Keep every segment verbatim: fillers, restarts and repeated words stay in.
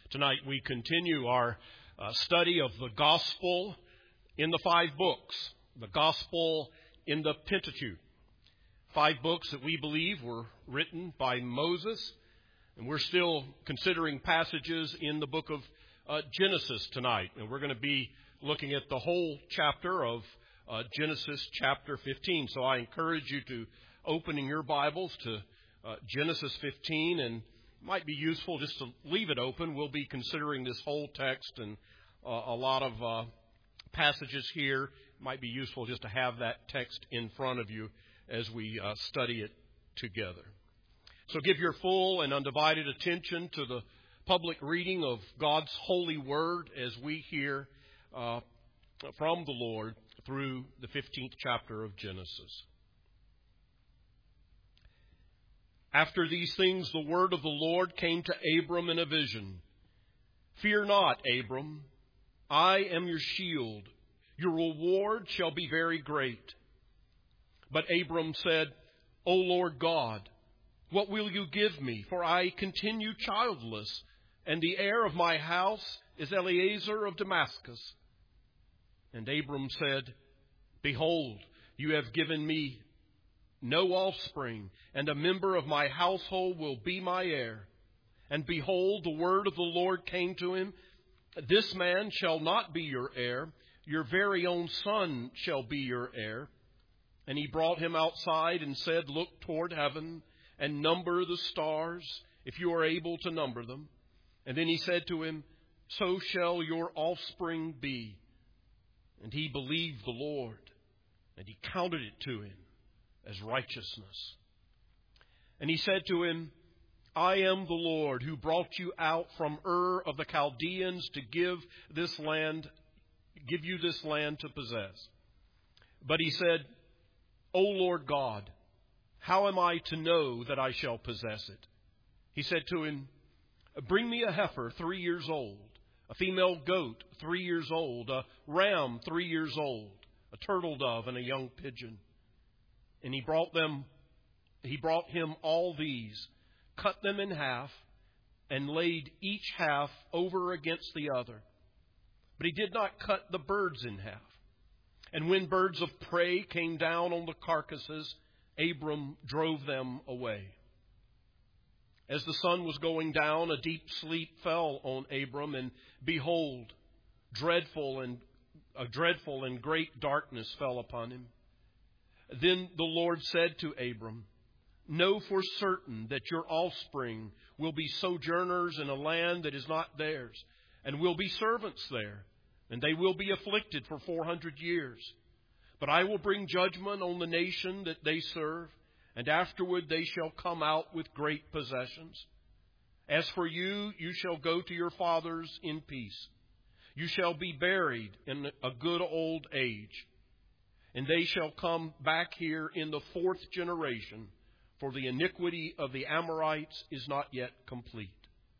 Tonight we continue our uh, study of the Gospel in the five books, the Gospel in the Pentateuch. Five books that we believe were written by Moses, and we're still considering passages in the book of uh, Genesis tonight. And we're going to be looking at the whole chapter of uh, Genesis chapter fifteen. So I encourage you to open in your Bibles to uh, Genesis fifteen, and it might be useful just to leave it open. We'll be considering this whole text and uh, a lot of uh, passages here. It might be useful just to have that text in front of you as we uh, study it together. So give your full and undivided attention to the public reading of God's holy word as we hear uh, from the Lord through the fifteenth chapter of Genesis. After these things, the word of the Lord came to Abram in a vision. Fear not, Abram. I am your shield. Your reward shall be very great. But Abram said, O Lord God, what will you give me? For I continue childless, and the heir of my house is Eliezer of Damascus. And Abram said, Behold, you have given me no offspring, and a member of my household will be my heir. And behold, the word of the Lord came to him, This man shall not be your heir, your very own son shall be your heir. And he brought him outside and said, Look toward heaven and number the stars, if you are able to number them. And then he said to him, So shall your offspring be. And he believed the Lord, and he counted it to him as righteousness. And he said to him, I am the Lord who brought you out from Ur of the Chaldeans to give this land, give you this land to possess. But he said, O Lord God, how am I to know that I shall possess it? He said to him, Bring me a heifer three years old, a female goat three years old, a ram three years old, a turtle dove, and a young pigeon. And he brought them, he brought him all these, cut them in half, and laid each half over against the other. But he did not cut the birds in half. And when birds of prey came down on the carcasses, Abram drove them away. As the sun was going down, a deep sleep fell on Abram, and behold, dreadful and a dreadful and great darkness fell upon him. Then the Lord said to Abram, Know for certain that your offspring will be sojourners in a land that is not theirs, and will be servants there, and they will be afflicted for four hundred years. But I will bring judgment on the nation that they serve, and afterward they shall come out with great possessions. As for you, you shall go to your fathers in peace. You shall be buried in a good old age. And they shall come back here in the fourth generation, for the iniquity of the Amorites is not yet complete.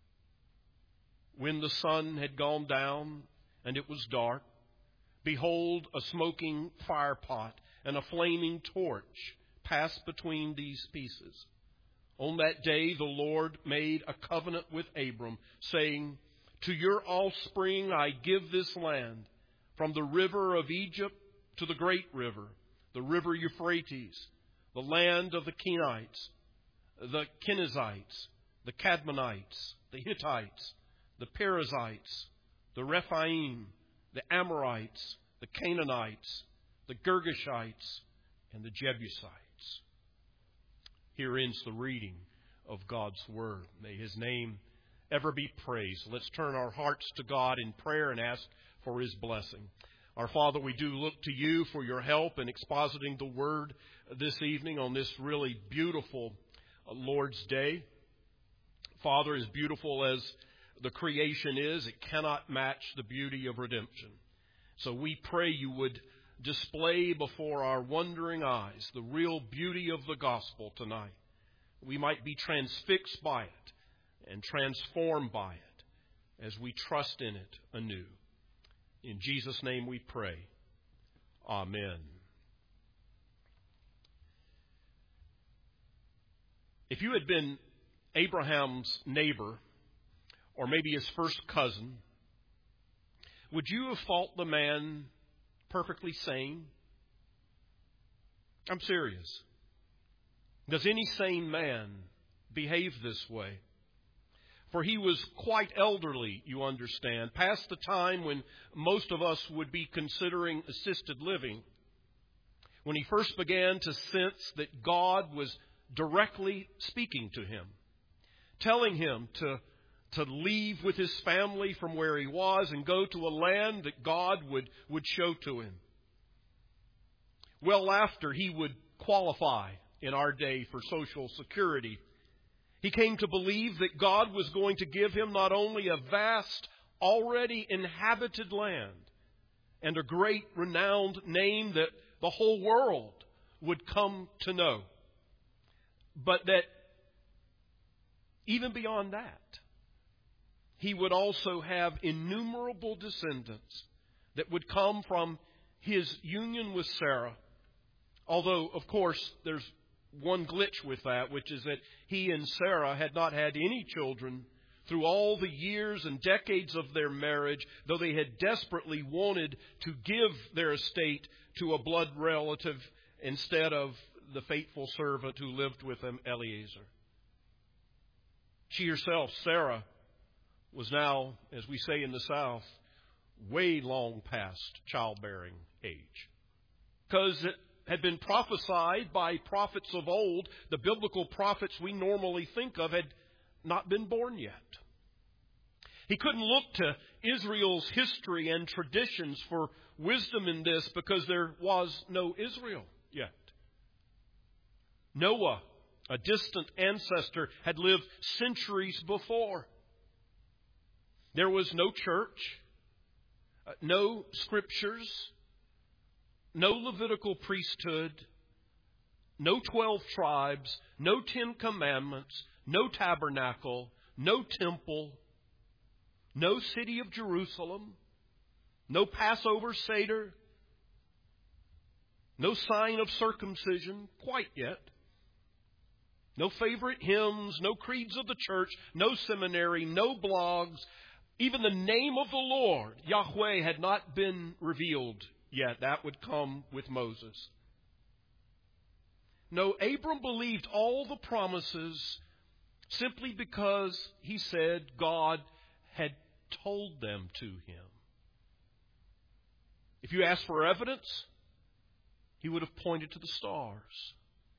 When the sun had gone down and it was dark, behold, a smoking firepot and a flaming torch passed between these pieces. On that day the Lord made a covenant with Abram, saying, To your offspring I give this land, from the river of Egypt to the great river, the river Euphrates, the land of the Kenites, the Kenizzites, the Cadmonites, the Hittites, the Perizzites, the Rephaim, the Amorites, the Canaanites, the Girgashites, and the Jebusites. Here ends the reading of God's Word. May His name ever be praised. Let's turn our hearts to God in prayer and ask for His blessing. Our Father, we do look to You for Your help in expositing the Word this evening on this really beautiful Lord's Day. Father, as beautiful as the creation is, it cannot match the beauty of redemption. So we pray You would display before our wondering eyes the real beauty of the gospel tonight. We might be transfixed by it and transformed by it as we trust in it anew. In Jesus' name we pray. Amen. If you had been Abraham's neighbor or maybe his first cousin, would you have thought the man perfectly sane? I'm serious. Does any sane man behave this way? For he was quite elderly, you understand, past the time when most of us would be considering assisted living. When he first began to sense that God was directly speaking to him, telling him to, to leave with his family from where he was and go to a land that God would, would show to him. Well after he would qualify in our day for Social Security, he came to believe that God was going to give him not only a vast, already inhabited land and a great renowned name that the whole world would come to know, but that even beyond that, he would also have innumerable descendants that would come from his union with Sarah. Although, of course, there's one glitch with that, which is that he and Sarah had not had any children through all the years and decades of their marriage, though they had desperately wanted to give their estate to a blood relative instead of the faithful servant who lived with them, Eliezer. She herself, Sarah, was now, as we say in the South, way long past childbearing age. Because it had been prophesied by prophets of old, the biblical prophets we normally think of had not been born yet. He couldn't look to Israel's history and traditions for wisdom in this because there was no Israel yet. Noah, a distant ancestor, had lived centuries before. There was no church, no scriptures, no Levitical priesthood, no twelve tribes, no Ten Commandments, no tabernacle, no temple, no city of Jerusalem, no Passover Seder, no sign of circumcision quite yet, no favorite hymns, no creeds of the church, no seminary, no blogs. Even the name of the Lord, Yahweh, had not been revealed yet. That would come with Moses. No, Abram believed all the promises simply because he said God had told them to him. If you asked for evidence, he would have pointed to the stars.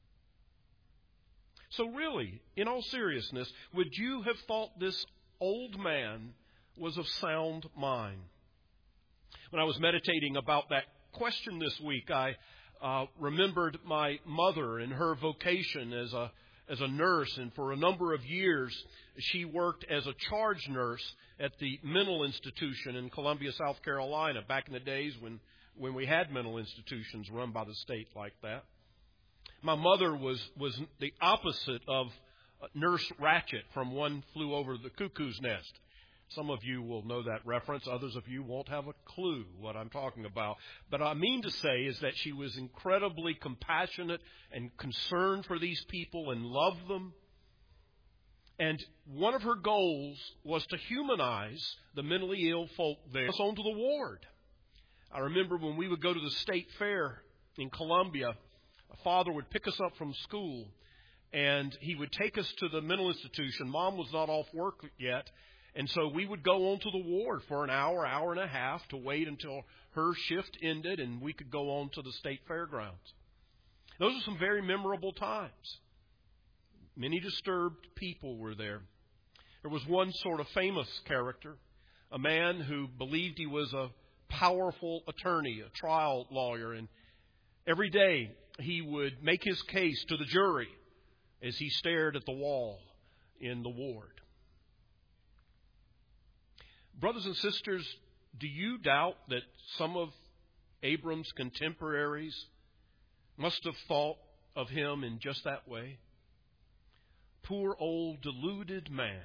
So really, in all seriousness, would you have thought this old man was of sound mind? When I was meditating about that question this week, I uh, remembered my mother and her vocation as a as a nurse, and for a number of years she worked as a charge nurse at the mental institution in Columbia, South Carolina, back in the days when, when we had mental institutions run by the state like that. My mother was, was the opposite of Nurse Ratchet from One Flew Over the Cuckoo's Nest. Some of you will know that reference. Others of you won't have a clue what I'm talking about. But I mean to say is that she was incredibly compassionate and concerned for these people and loved them. And one of her goals was to humanize the mentally ill folk there. Us onto the ward. I remember when we would go to the state fair in Columbia, a father would pick us up from school and he would take us to the mental institution. Mom was not off work yet. And so we would go onto the ward for an hour, hour and a half to wait until her shift ended and we could go on to the state fairgrounds. Those are some very memorable times. Many disturbed people were there. There was one sort of famous character, a man who believed he was a powerful attorney, a trial lawyer, and every day he would make his case to the jury as he stared at the wall in the ward. Brothers and sisters, do you doubt that some of Abram's contemporaries must have thought of him in just that way? Poor old deluded man.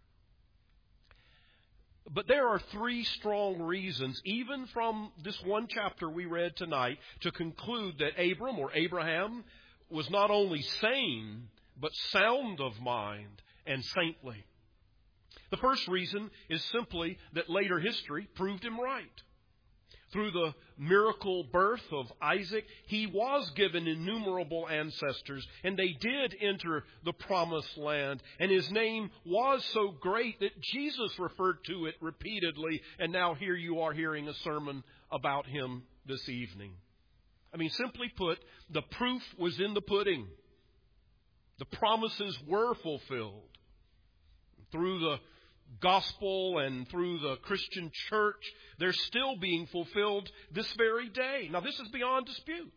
But there are three strong reasons, even from this one chapter we read tonight, to conclude that Abram or Abraham was not only sane, but sound of mind and saintly. The first reason is simply that later history proved him right. Through the miracle birth of Isaac, he was given innumerable ancestors, and they did enter the promised land. And his name was so great that Jesus referred to it repeatedly, and now here you are hearing a sermon about him this evening. I mean, simply put, the proof was in the pudding. The promises were fulfilled. Through the gospel and through the Christian church, they're still being fulfilled this very day. Now, this is beyond dispute.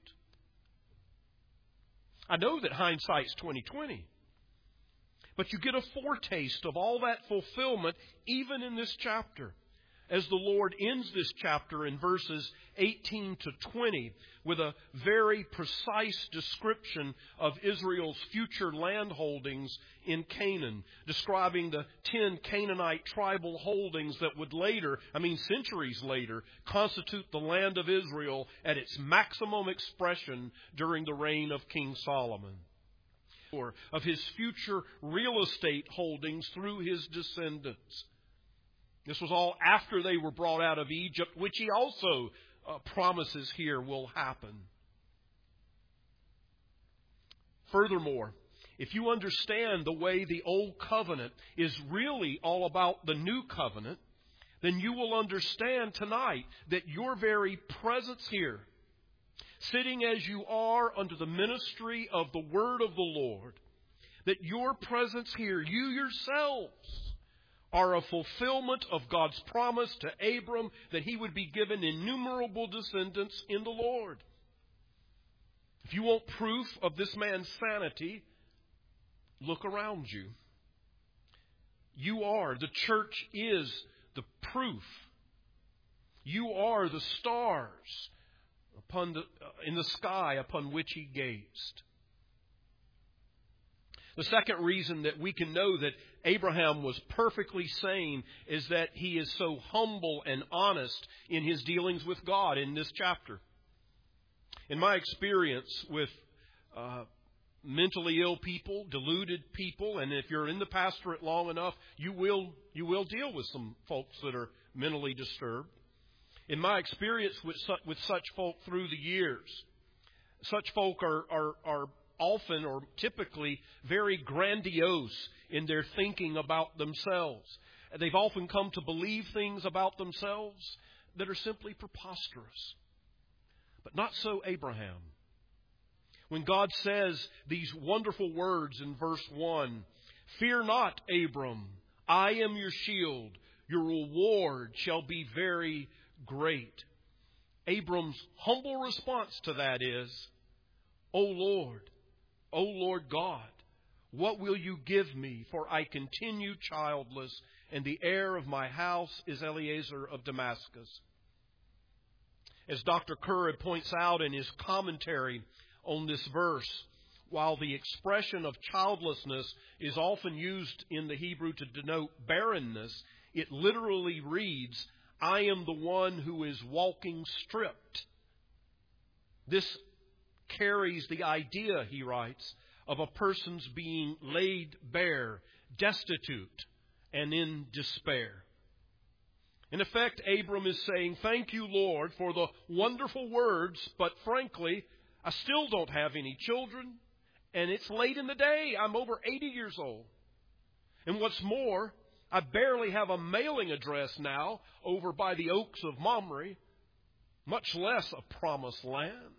I know that hindsight's twenty twenty, but you get a foretaste of all that fulfillment even in this chapter, as the Lord ends this chapter in verses eighteen to twenty with a very precise description of Israel's future land holdings in Canaan, describing the ten Canaanite tribal holdings that would later, I mean centuries later, constitute the land of Israel at its maximum expression during the reign of King Solomon. Or of his future real estate holdings through his descendants. This was all after they were brought out of Egypt, which he also uh, promises here will happen. Furthermore, if you understand the way the Old Covenant is really all about the New Covenant, then you will understand tonight that your very presence here, sitting as you are under the ministry of the Word of the Lord, that your presence here, you yourselves, are a fulfillment of God's promise to Abram that he would be given innumerable descendants in the Lord. If you want proof of this man's sanity, look around you. You are, the church is the proof. You are the stars upon the, in the sky upon which he gazed. The second reason that we can know that Abraham was perfectly sane is that he is so humble and honest in his dealings with God in this chapter. In my experience with uh, mentally ill people, deluded people, and if you're in the pastorate long enough, you will you will deal with some folks that are mentally disturbed. In my experience with such, with such folk through the years, such folk are are, are often or typically very grandiose in their thinking about themselves. They've often come to believe things about themselves that are simply preposterous. But not so Abraham. When God says these wonderful words in verse one, "Fear not, Abram, I am your shield. Your reward shall be very great." Abram's humble response to that is, "O Lord, O Lord God, what will you give me? For I continue childless, and the heir of my house is Eliezer of Damascus." As Doctor Currid points out in his commentary on this verse, while the expression of childlessness is often used in the Hebrew to denote barrenness, it literally reads, "I am the one who is walking stripped." This carries the idea, he writes, of a person's being laid bare, destitute, and in despair. In effect, Abram is saying, "Thank you, Lord, for the wonderful words, but frankly, I still don't have any children, and it's late in the day. I'm over eighty years old. And what's more, I barely have a mailing address now over by the Oaks of Mamre, much less a promised land."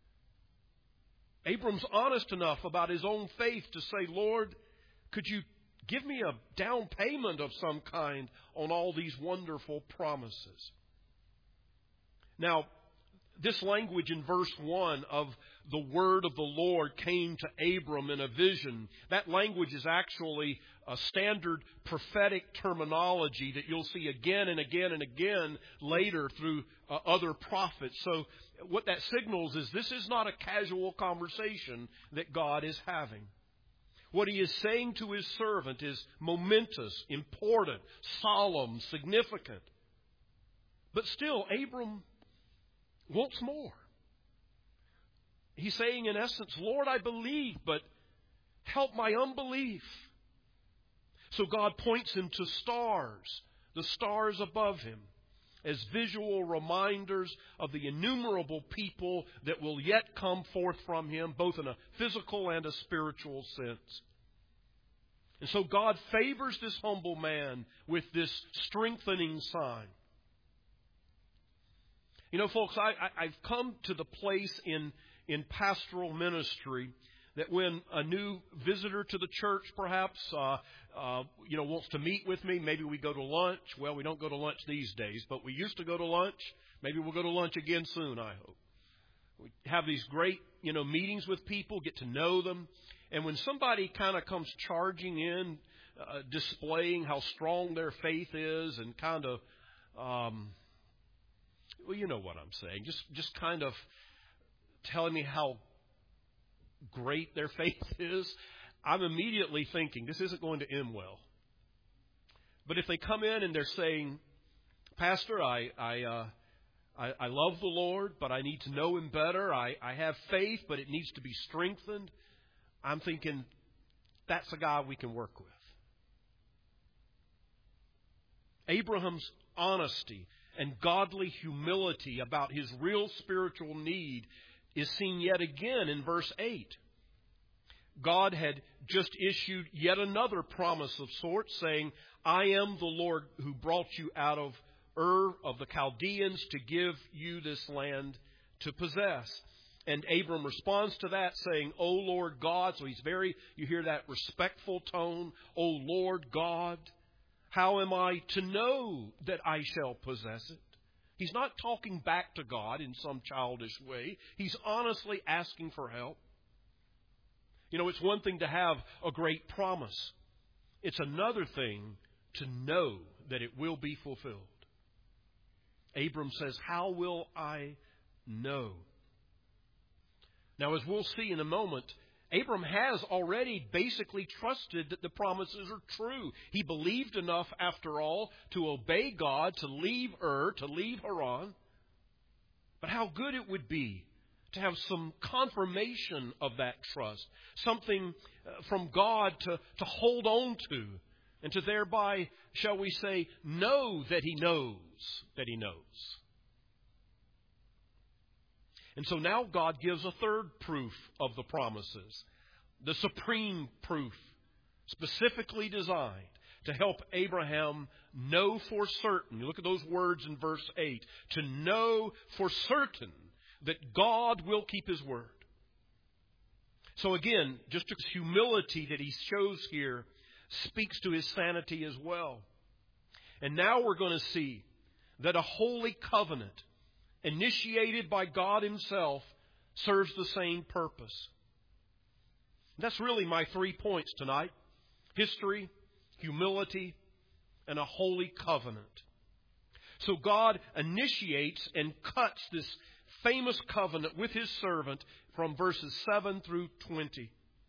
Abram's honest enough about his own faith to say, "Lord, could you give me a down payment of some kind on all these wonderful promises?" Now, this language in verse one of the word of the Lord came to Abram in a vision, that language is actually a standard prophetic terminology that you'll see again and again and again later through uh, other prophets. So what that signals is this is not a casual conversation that God is having. What he is saying to his servant is momentous, important, solemn, significant. But still, Abram wants more. He's saying in essence, "Lord, I believe, but help my unbelief." So God points him to stars, the stars above him, as visual reminders of the innumerable people that will yet come forth from him, both in a physical and a spiritual sense. And so God favors this humble man with this strengthening sign. You know, folks, I, I, I've come to the place in, in pastoral ministry that when a new visitor to the church perhaps, uh, uh, you know, wants to meet with me, maybe we go to lunch. Well, we don't go to lunch these days, but we used to go to lunch. Maybe we'll go to lunch again soon, I hope. We have these great, you know, meetings with people, get to know them. And when somebody kind of comes charging in, uh, displaying how strong their faith is and kind of, um, well, you know what I'm saying, just, just kind of telling me how great their faith is, I'm immediately thinking, this isn't going to end well. But if they come in and they're saying, Pastor, I I, uh, I, I love the Lord, but I need to know Him better. I, I have faith, but it needs to be strengthened. I'm thinking, that's a guy we can work with. Abraham's honesty and godly humility about his real spiritual need is seen yet again in verse eight. God had just issued yet another promise of sorts, saying, I am the Lord who brought you out of Ur of the Chaldeans to give you this land to possess. And Abram responds to that saying, O Lord God. So he's very, you hear that respectful tone. O Lord God, how am I to know that I shall possess it? He's not talking back to God in some childish way. He's honestly asking for help. You know, it's one thing to have a great promise. It's another thing to know that it will be fulfilled. Abram says, how will I know? Now, as we'll see in a moment, Abram has already basically trusted that the promises are true. He believed enough, after all, to obey God, to leave Ur, to leave Haran. But how good it would be to have some confirmation of that trust, something from God to, to hold on to, and to thereby, shall we say, know that He knows that He knows. And so now God gives a third proof of the promises, the supreme proof, specifically designed to help Abraham know for certain. You look at those words in verse eight. To know for certain that God will keep His word. So again, just this humility that he shows here speaks to his sanity as well. And now we're going to see that a holy covenant initiated by God Himself serves the same purpose. That's really my three points tonight. History, humility, and a holy covenant. So God initiates and cuts this famous covenant with His servant from verses seven through twenty.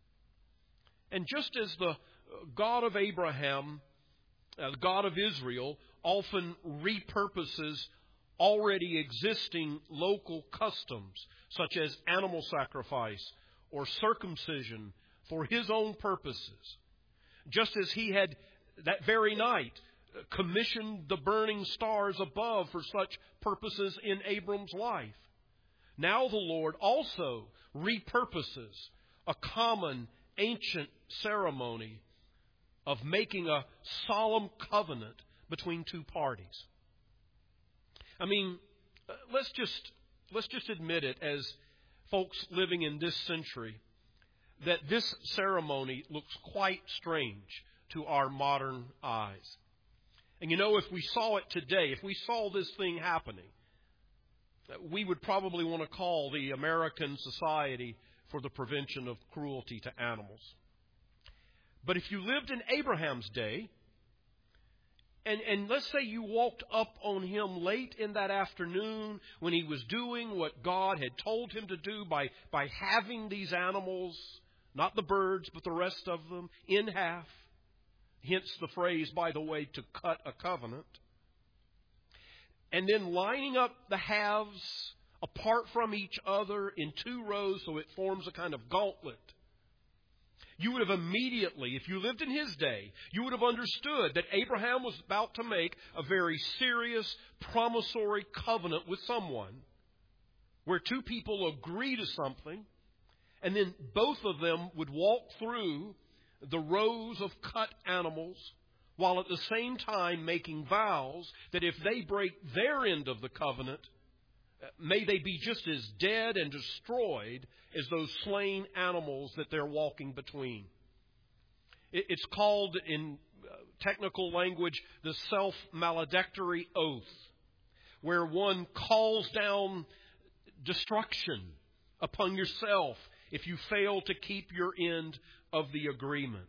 And just as the God of Abraham, uh, the God of Israel, often repurposes already existing local customs, such as animal sacrifice or circumcision, for His own purposes. Just as He had that very night commissioned the burning stars above for such purposes in Abram's life. Now the Lord also repurposes a common ancient ceremony of making a solemn covenant between two parties. I mean, let's just let's just admit it as folks living in this century that this ceremony looks quite strange to our modern eyes. And you know, if we saw it today, if we saw this thing happening, we would probably want to call the American Society for the Prevention of Cruelty to Animals. But if you lived in Abraham's day, And, and let's say you walked up on him late in that afternoon when he was doing what God had told him to do by, by having these animals, not the birds, but the rest of them, in half. Hence the phrase, by the way, to cut a covenant. And then lining up the halves apart from each other in two rows so it forms a kind of gauntlet. you would have immediately, if you lived in his day, you would have understood that Abraham was about to make a very serious, promissory covenant with someone, where two people agree to something, and then both of them would walk through the rows of cut animals, while at the same time making vows that if they break their end of the covenant, may they be just as dead and destroyed as those slain animals that they're walking between. It's called, in technical language, the self-maledictory oath, where one calls down destruction upon yourself if you fail to keep your end of the agreement.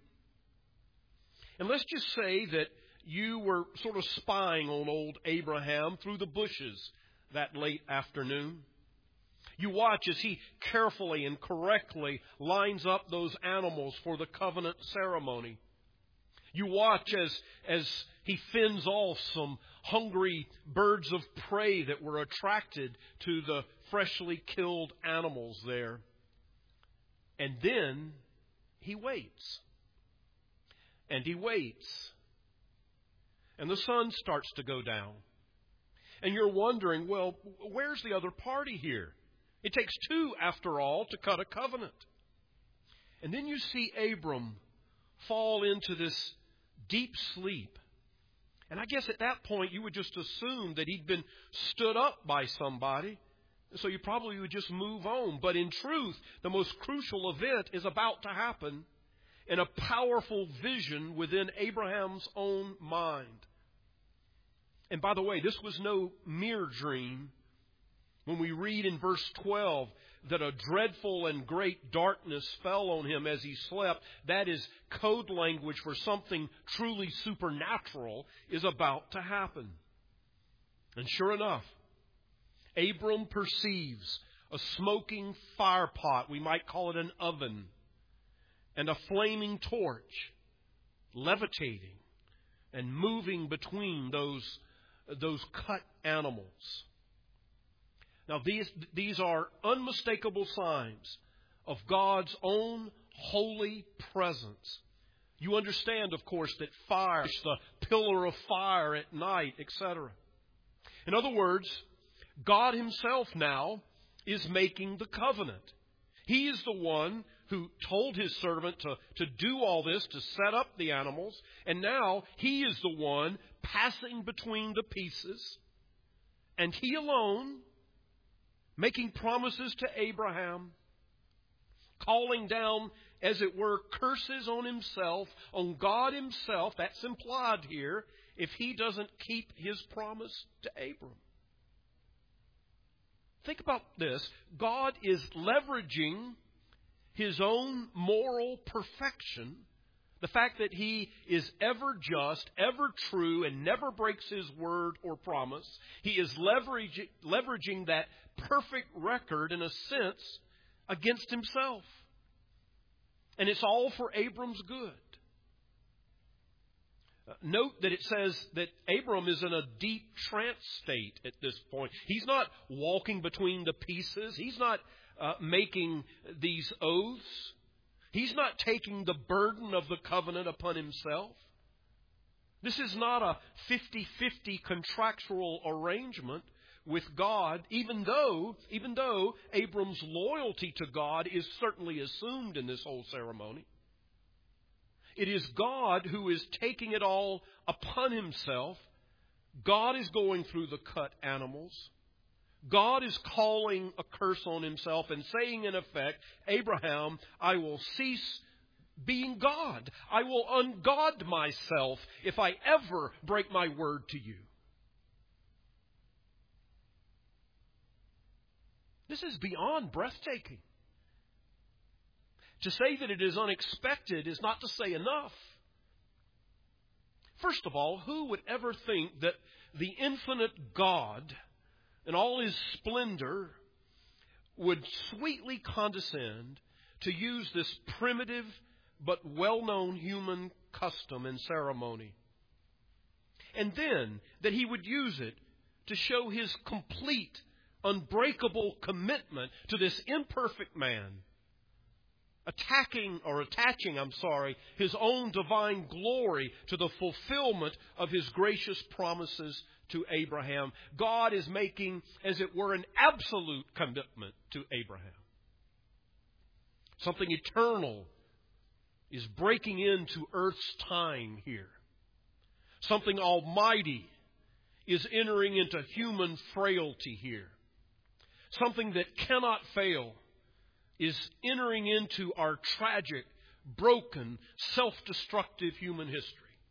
And let's just say that you were sort of spying on old Abraham through the bushes that late afternoon. You watch as he carefully and correctly lines up those animals for the covenant ceremony. You watch as, as he fends off some hungry birds of prey that were attracted to the freshly killed animals there. And then he waits. And he waits. And the sun starts to go down. And you're wondering, well, where's the other party here? It takes two, after all, to cut a covenant. And then you see Abram fall into this deep sleep. And I guess at that point you would just assume that he'd been stood up by somebody. So you probably would just move on. But in truth, the most crucial event is about to happen in a powerful vision within Abraham's own mind. And by the way, this was no mere dream. When we read in verse twelve that a dreadful and great darkness fell on him as he slept, that is code language for something truly supernatural is about to happen. And sure enough, Abram perceives a smoking fire pot, we might call it an oven, and a flaming torch levitating and moving between those, those cut animals. Now, these, these are unmistakable signs of God's own holy presence. You understand, of course, that fire, the pillar of fire at night, et cetera. In other words, God himself now is making the covenant. He is the one who told his servant to, to do all this, to set up the animals. And now he is the one passing between the pieces. And he alone, making promises to Abraham, calling down, as it were, curses on himself, on God himself. That's implied here, if he doesn't keep his promise to Abram. Think about this. God is leveraging his own moral perfection, the fact that he is ever just, ever true, and never breaks his word or promise. He is leveraging, leveraging that perfect record, in a sense, against himself. And it's all for Abram's good. Uh, note that it says that Abram is in a deep trance state at this point. He's not walking between the pieces. He's not uh, making these oaths. He's not taking the burden of the covenant upon himself. This is not a fifty-fifty contractual arrangement with God, even though, even though Abram's loyalty to God is certainly assumed in this whole ceremony. It is God who is taking it all upon himself. God is going through the cut animals. God is calling a curse on himself and saying, in effect, Abraham, I will cease being God. I will ungod myself if I ever break my word to you. This is beyond breathtaking. To say that it is unexpected is not to say enough. First of all, who would ever think that the infinite God, in all his splendor, would sweetly condescend to use this primitive but well-known human custom and ceremony? And then that he would use it to show his complete, unbreakable commitment to this imperfect man, attacking or attaching, I'm sorry, His own divine glory to the fulfillment of His gracious promises to Abraham. God is making, as it were, an absolute commitment to Abraham. Something eternal is breaking into earth's time here. Something almighty is entering into human frailty here. Something that cannot fail is entering into our tragic, broken, self-destructive human history.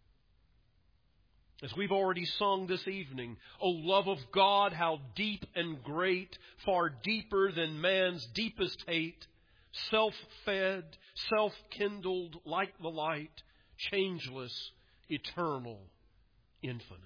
As we've already sung this evening, O love of God, how deep and great, far deeper than man's deepest hate, self-fed, self-kindled like the light, changeless, eternal, infinite.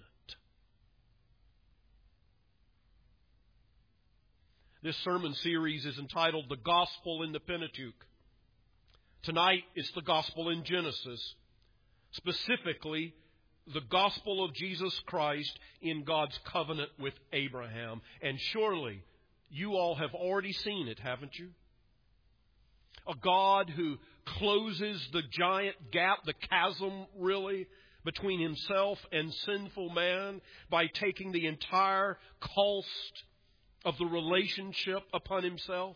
This sermon series is entitled The Gospel in the Pentateuch. Tonight it's the Gospel in Genesis, specifically the Gospel of Jesus Christ in God's covenant with Abraham. And surely you all have already seen it, haven't you? A God who closes the giant gap, the chasm really, between Himself and sinful man by taking the entire cost of the relationship upon Himself.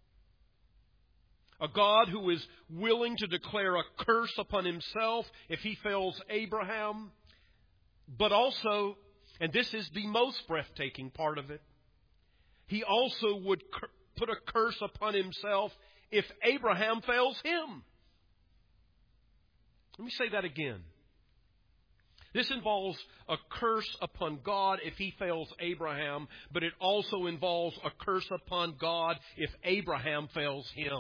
A God who is willing to declare a curse upon Himself if He fails Abraham, but also, and this is the most breathtaking part of it, He also would cur- put a curse upon Himself if Abraham fails Him. Let me say that again. This involves a curse upon God if He fails Abraham, but it also involves a curse upon God if Abraham fails Him.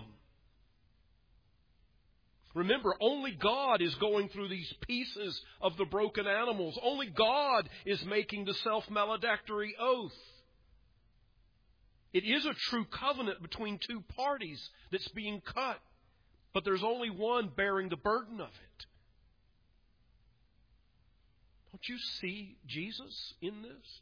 Remember, only God is going through these pieces of the broken animals. Only God is making the self-maledictory oath. It is a true covenant between two parties that's being cut, but there's only one bearing the burden of it. Don't you see Jesus in this?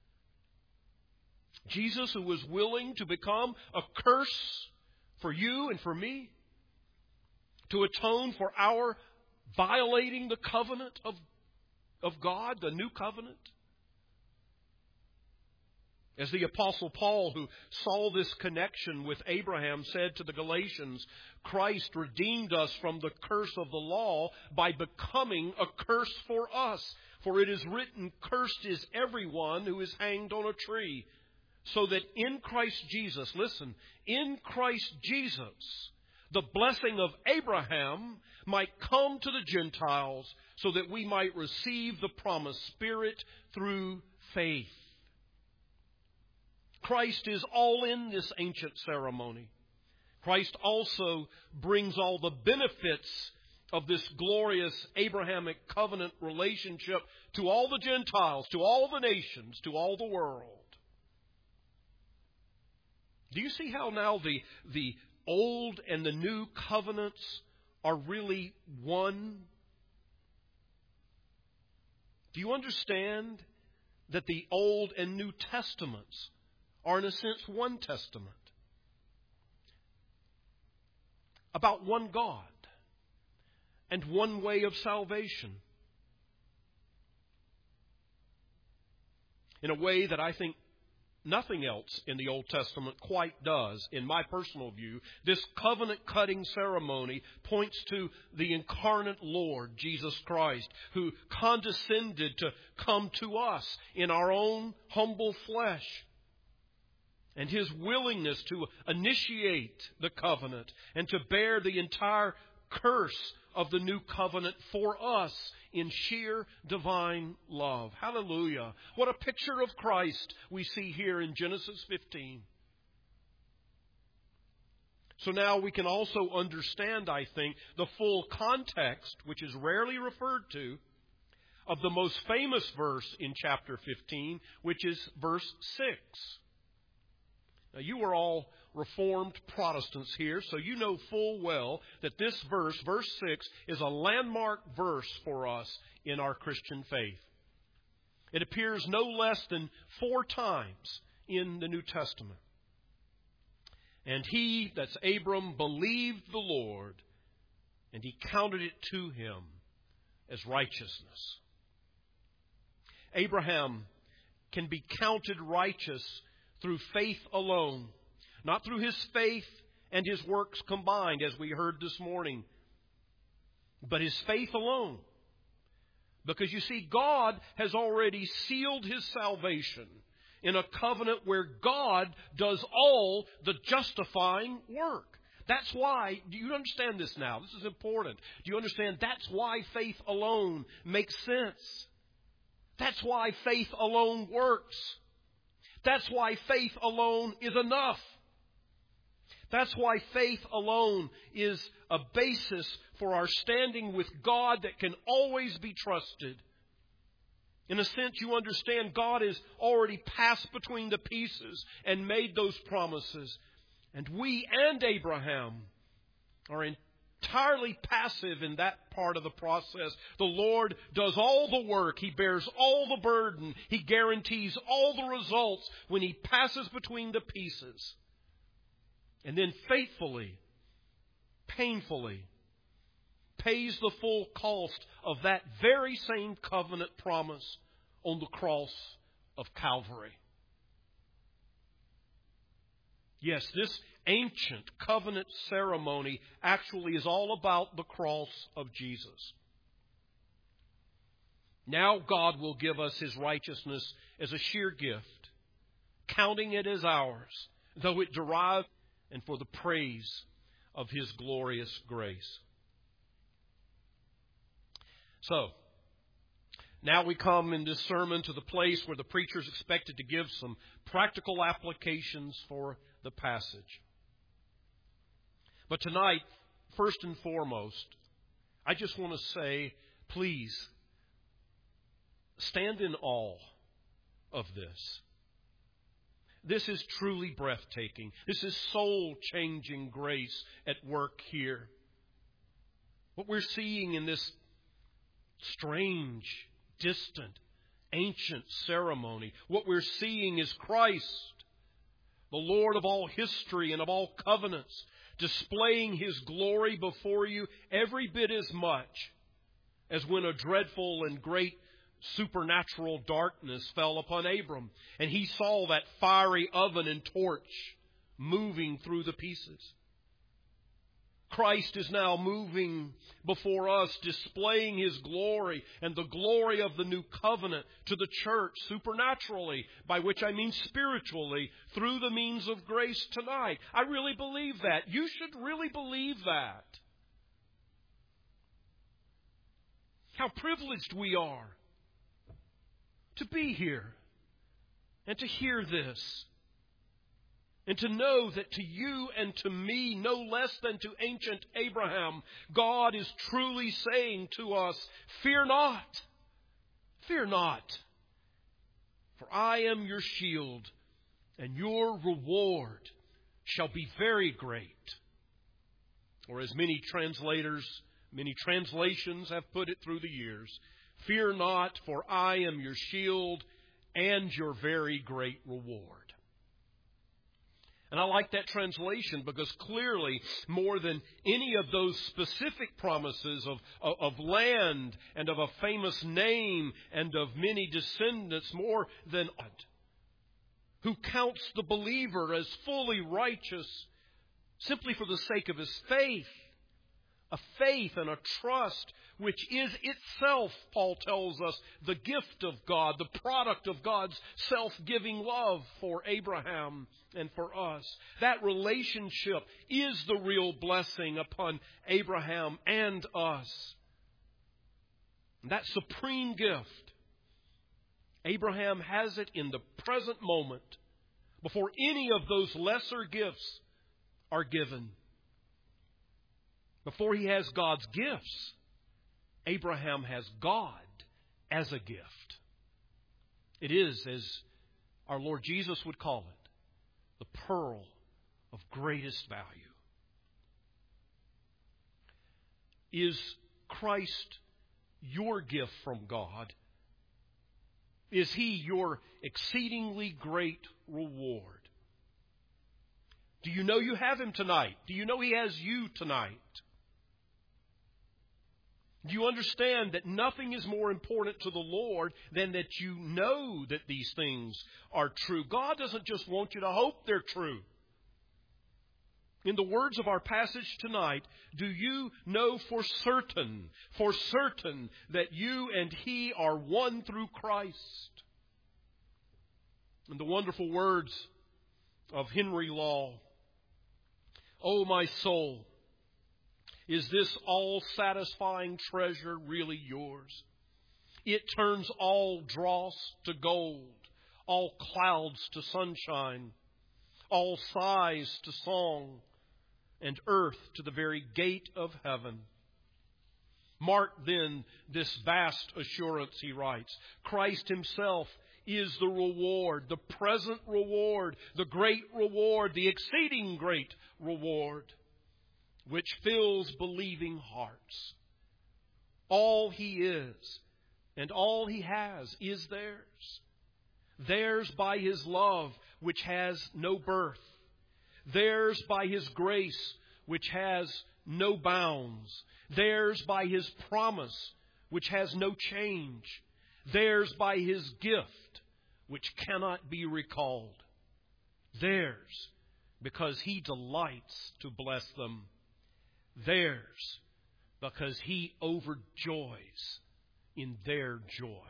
Jesus, who was willing to become a curse for you and for me, to atone for our violating the covenant of, of God, the new covenant. As the Apostle Paul, who saw this connection with Abraham, said to the Galatians, Christ redeemed us from the curse of the law by becoming a curse for us. For it is written, cursed is everyone who is hanged on a tree. So that in Christ Jesus, listen, in Christ Jesus, the blessing of Abraham might come to the Gentiles so that we might receive the promised Spirit through faith. Christ is all in this ancient ceremony. Christ also brings all the benefits of this glorious Abrahamic covenant relationship to all the Gentiles, to all the nations, to all the world. Do you see how now the, the old and the new covenants are really one? Do you understand that the Old and New Testaments are in a sense one testament about one God and one way of salvation? In a way that I think nothing else in the Old Testament quite does, in my personal view. This covenant-cutting ceremony points to the incarnate Lord, Jesus Christ, who condescended to come to us in our own humble flesh. And His willingness to initiate the covenant and to bear the entire curse of the new covenant for us in sheer divine love. Hallelujah. What a picture of Christ we see here in Genesis fifteen. So now we can also understand, I think, the full context, which is rarely referred to, of the most famous verse in chapter fifteen, which is verse six. Now, you are all Reformed Protestants here, so you know full well that this verse, verse six, is a landmark verse for us in our Christian faith. It appears no less than four times in the New Testament. And he, that's Abram, believed the Lord, and he counted it to him as righteousness. Abraham can be counted righteous through faith alone, not through his faith and his works combined, as we heard this morning, but his faith alone. Because you see, God has already sealed his salvation in a covenant where God does all the justifying work. That's why, do you understand this now? This is important. Do you understand? That's why faith alone makes sense. That's why faith alone works. That's why faith alone is enough. That's why faith alone is a basis for our standing with God that can always be trusted. In a sense, you understand God has already passed between the pieces and made those promises. And we and Abraham are entirely passive in that part of the process. The Lord does all the work. He bears all the burden. He guarantees all the results when He passes between the pieces. And then faithfully, painfully, pays the full cost of that very same covenant promise on the cross of Calvary. Yes, this ancient covenant ceremony actually is all about the cross of Jesus. Now God will give us His righteousness as a sheer gift, counting it as ours, though it derives and for the praise of His glorious grace. So, now we come in this sermon to the place where the preacher is expected to give some practical applications for the passage. But tonight, first and foremost, I just want to say, please, stand in awe of this. This is truly breathtaking. This is soul-changing grace at work here. What we're seeing in this strange, distant, ancient ceremony, what we're seeing is Christ, the Lord of all history and of all covenants, displaying His glory before you every bit as much as when a dreadful and great supernatural darkness fell upon Abram, and he saw that fiery oven and torch moving through the pieces. Christ is now moving before us, displaying His glory and the glory of the new covenant to the church supernaturally, by which I mean spiritually, through the means of grace tonight. I really believe that. You should really believe that. How privileged we are to be here and to hear this. And to know that to you and to me, no less than to ancient Abraham, God is truly saying to us, fear not, fear not, for I am your shield, and your reward shall be very great. Or as many translators, many translations have put it through the years, fear not, for I am your shield and your very great reward. And I like that translation because clearly, more than any of those specific promises of, of, of land and of a famous name and of many descendants, more than who counts the believer as fully righteous simply for the sake of his faith, a faith and a trust which is itself, Paul tells us, the gift of God, the product of God's self-giving love for Abraham and for us. That relationship is the real blessing upon Abraham and us. That supreme gift, Abraham has it in the present moment before any of those lesser gifts are given. Before he has God's gifts, Abraham has God as a gift. It is, as our Lord Jesus would call it, the pearl of greatest value. Is Christ your gift from God? Is He your exceedingly great reward? Do you know you have Him tonight? Do you know He has you tonight? Do you understand that nothing is more important to the Lord than that you know that these things are true? God doesn't just want you to hope they're true. In the words of our passage tonight, do you know for certain, for certain, that you and He are one through Christ? In the wonderful words of Henry Law, "Oh, my soul, is this all-satisfying treasure really yours? It turns all dross to gold, all clouds to sunshine, all sighs to song, and earth to the very gate of heaven. Mark then this vast assurance," he writes. "Christ Himself is the reward, the present reward, the great reward, the exceeding great reward, which fills believing hearts. All He is and all He has is theirs. Theirs by His love, which has no birth. Theirs by His grace, which has no bounds. Theirs by His promise, which has no change. Theirs by His gift, which cannot be recalled. Theirs, because He delights to bless them. Theirs, because He overjoys in their joy."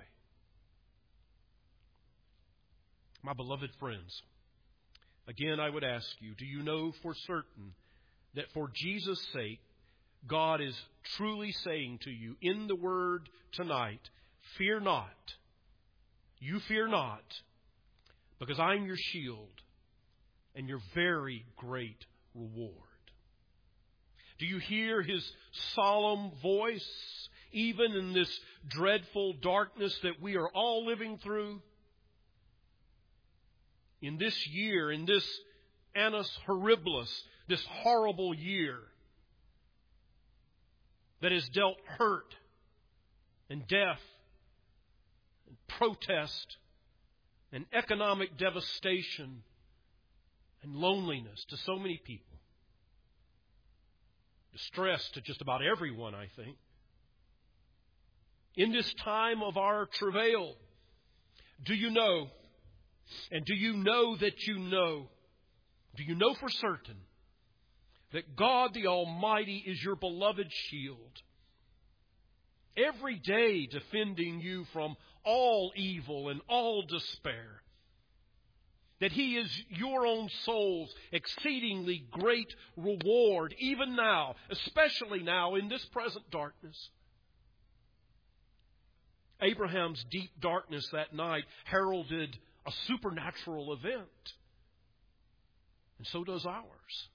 My beloved friends, again I would ask you, do you know for certain that for Jesus' sake, God is truly saying to you in the Word tonight, fear not, you fear not, because I'm your shield and your very great reward. Do you hear His solemn voice, even in this dreadful darkness that we are all living through? In this year, in this annus horribilis, this horrible year that has dealt hurt and death and protest and economic devastation and loneliness to so many people. Distress to just about everyone, I think. In this time of our travail, do you know, and do you know that you know, do you know for certain that God the Almighty is your beloved shield, every day defending you from all evil and all despair? That He is your own soul's exceedingly great reward, even now, especially now in this present darkness. Abraham's deep darkness that night heralded a supernatural event. And so does ours.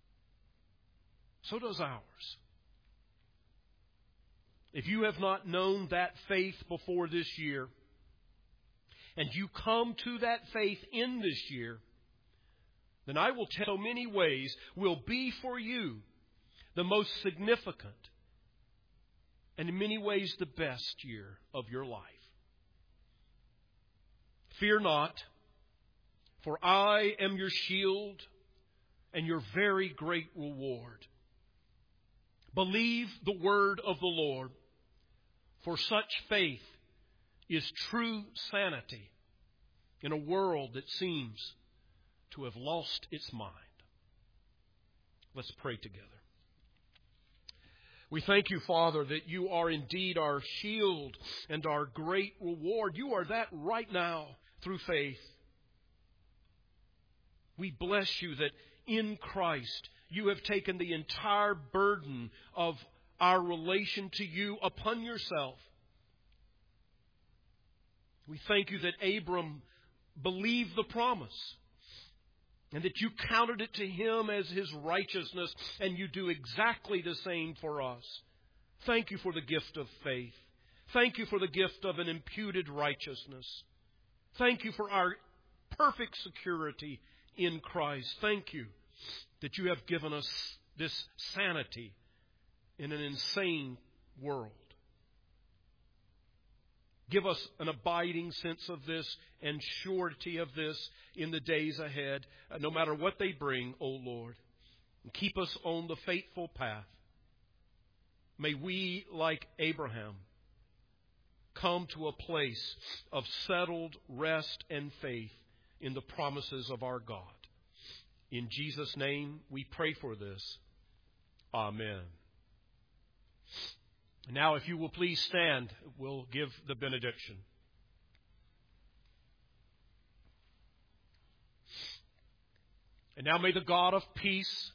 So does ours. If you have not known that faith before this year, and you come to that faith in this year, then I will tell you many ways will be for you the most significant and in many ways the best year of your life. Fear not, for I am your shield and your very great reward. Believe the word of the Lord, for such faith is true sanity in a world that seems to have lost its mind. Let's pray together. We thank you, Father, that you are indeed our shield and our great reward. You are that right now through faith. We bless you that in Christ you have taken the entire burden of our relation to you upon yourself. We thank you that Abram believed the promise and that you counted it to him as his righteousness, and you do exactly the same for us. Thank you for the gift of faith. Thank you for the gift of an imputed righteousness. Thank you for our perfect security in Christ. Thank you that you have given us this sanity in an insane world. Give us an abiding sense of this and surety of this in the days ahead, uh, no matter what they bring, O Lord. And keep us on the faithful path. May we, like Abraham, come to a place of settled rest and faith in the promises of our God. In Jesus' name, we pray for this. Amen. Now, if you will please stand, we'll give the benediction. And now may the God of peace,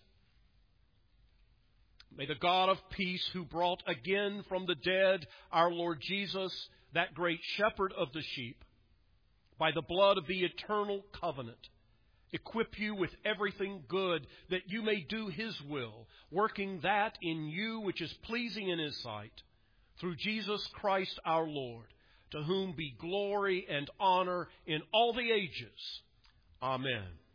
may the God of peace who brought again from the dead our Lord Jesus, that great shepherd of the sheep, by the blood of the eternal covenant, equip you with everything good, that you may do His will, working that in you which is pleasing in His sight, through Jesus Christ our Lord, to whom be glory and honor in all the ages. Amen.